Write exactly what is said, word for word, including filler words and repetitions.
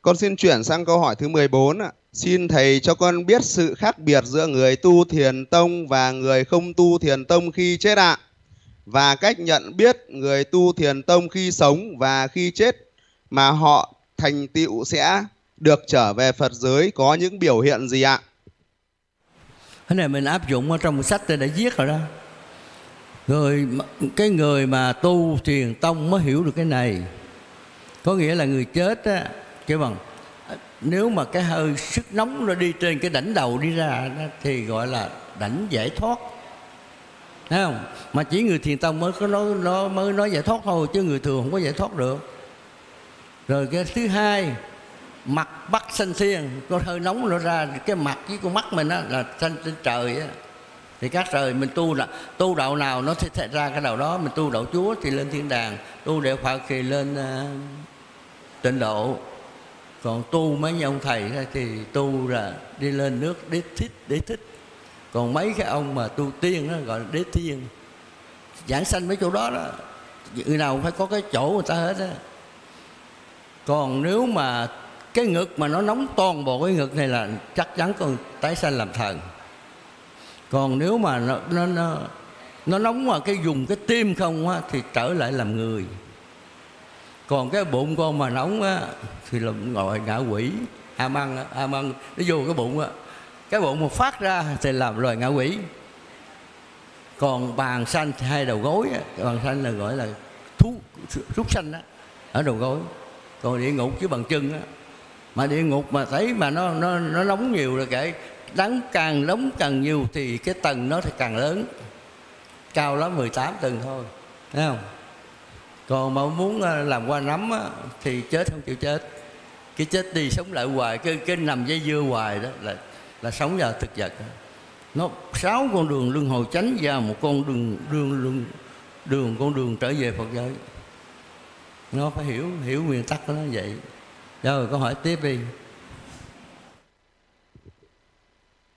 Con xin chuyển sang câu hỏi thứ mười bốn ạ. Xin thầy cho con biết sự khác biệt giữa người tu thiền tông và người không tu thiền tông khi chết ạ. Và cách nhận biết người tu thiền tông khi sống và khi chết mà họ thành tựu sẽ được trở về Phật giới có những biểu hiện gì ạ? Cái này mình áp dụng ở trong sách tôi đã viết rồi đó. Người cái người mà tu thiền tông mới hiểu được cái này. Có nghĩa là người chết á, kêu bằng nếu mà cái hơi sức nóng nó đi trên cái đỉnh đầu đi ra đó, thì gọi là đỉnh giải thoát, thấy không? Mà chỉ người thiền tông mới có nói nó mới nói giải thoát thôi, chứ người thường không có giải thoát được. Rồi cái thứ hai, mặt bắt sanh thiên, có hơi nóng nó ra cái mặt với con mắt mình á là sanh trên trời á. Thì các trời mình tu là tu đạo nào nó sẽ ra cái đạo đó. Mình tu đạo Chúa thì lên thiên đàng, tu đạo Phật thì lên uh, tịnh độ. Còn tu mấy như ông thầy thì tu là đi lên nước đế thích, đế thích. Còn mấy cái ông mà tu tiên đó gọi là đế thiên, giảng sanh mấy chỗ đó đó. Người nào cũng phải có cái chỗ người ta hết á. Còn nếu mà cái ngực mà nó nóng toàn bộ cái ngực này là chắc chắn con tái sanh làm thần. Còn nếu mà nó nó nó, nó nóng mà cái vùng cái tim không á thì trở lại làm người. Còn cái bụng con mà nóng á thì là gọi ngạ quỷ, a măng á, a măng nó vô cái bụng á, cái bụng mà phát ra thì làm loài ngạ quỷ. Còn bàn xanh thì hai đầu gối á, bàn xanh là gọi là thú súc sanh á, ở đầu gối. Còn địa ngục chứ bằng chân á. Mà địa ngục mà thấy mà nó nó nó nóng nhiều rồi, cái đắng càng nóng càng nhiều thì cái tầng nó thì càng lớn, cao lắm mười tám tầng thôi, thấy không? Còn mà muốn làm qua nấm á, thì chết không chịu chết, cái chết đi sống lại hoài, cái cái nằm dây dưa hoài đó là là sống vào thực vật. Nó sáu con đường luân hồi tránh ra một con đường đường đường đường con đường trở về Phật giới. Nó phải hiểu hiểu nguyên tắc của nó vậy. Rồi câu hỏi tiếp đi.